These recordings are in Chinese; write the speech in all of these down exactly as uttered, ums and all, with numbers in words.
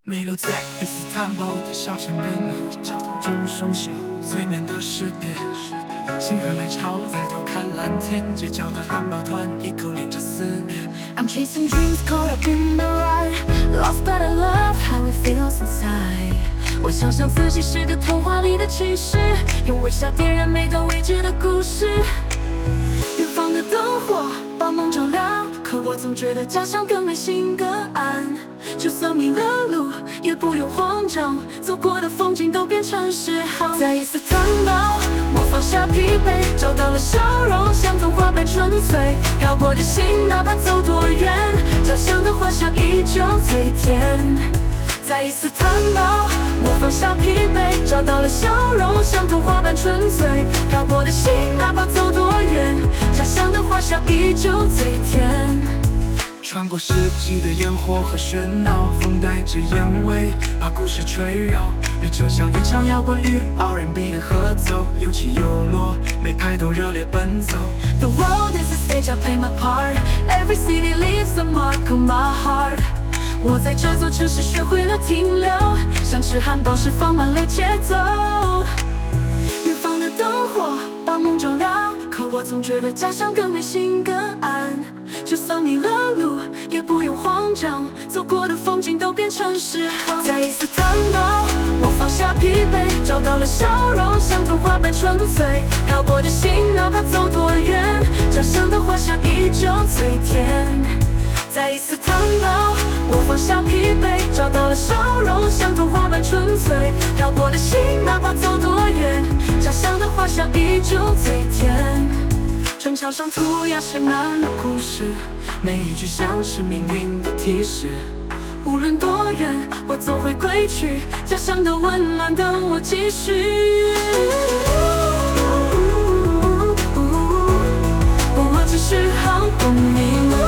迷路在黑色炭堡的小巷边，交通中熟悉催眠的识别。星河来潮在偷看蓝天，街角的汉堡团一口连着思念。 I'm chasing dreams caught up in the ride, lost but I love how it feels inside. 我想象自己是个童话里的骑士，用微笑点燃每段未知的故事。远方的灯火把梦照亮，可我总觉得家乡更美心更安。就算迷了路，也不用慌张，走过的风景都变成诗行。再一次探宝，我放下疲惫，找到了笑容，像童话般纯粹。漂泊的心，哪怕走多远，家乡的花香依旧最甜。再一次探宝，我放下疲惫，找到了笑容，像童话般纯粹。漂泊的心，哪怕走多远，家乡的花香依旧最甜。 穿过世纪的烟火和喧闹，风带着烟味，把故事吹绕。列车像一场摇滚与 R and B 的合奏，有起有落，每拍都热烈奔走。 The world is a stage, I play my part. Every city leaves a mark on my heart. 我在这座城市学会了停留，想吃汉堡时放慢了节奏。远方的灯火把梦照亮，可我总觉得家乡更美心更安。就算迷了路，也不用慌张，走过的风景都变成诗行。再一次探宝，我放下疲惫，找到了笑容，像童话般纯粹。漂泊的心，哪怕走多远，家乡的花香依旧最甜。再一次探宝，我放下疲惫，找到了笑容，像童话般纯粹。漂泊的心，哪怕走多远，家乡的花香依旧最甜。城墙上涂鸦写满了故事，每一句像是命运的提示。无论多远，我总会归去，家乡的温暖等我继续。我只是航空迷路。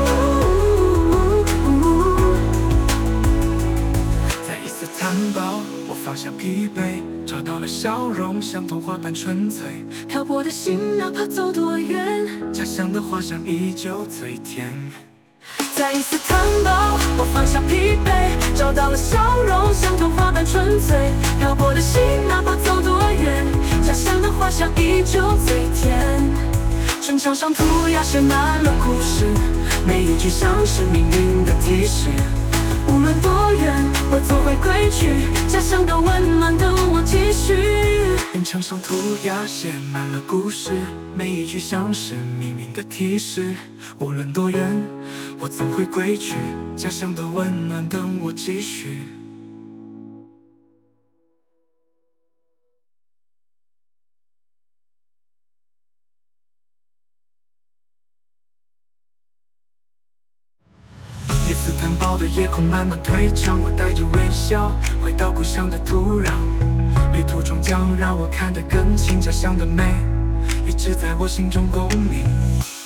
再一次探宝，我放下疲惫，找到了笑容，像童话般纯粹。 漂泊的心，哪怕走多远， 家乡的花香依旧最甜。 再一次探宝，我放下疲惫，找到了笑容，像童话般纯粹。漂泊的心，哪怕走多远，家乡的花香依旧最甜。城墙上涂鸦写满了故事，每一句像是命运的提示。无论多远，我总会归去，家乡的温暖等我继续。 云墙上涂鸦写满了故事，每一句像是命运的提示。无论多远，我总会归去，家乡的温暖等我继续。夜色探宝的夜空慢慢退场，我带着微笑回到故乡的土壤。旅途终将让我看得更清，家乡的美一直在我心中共鸣。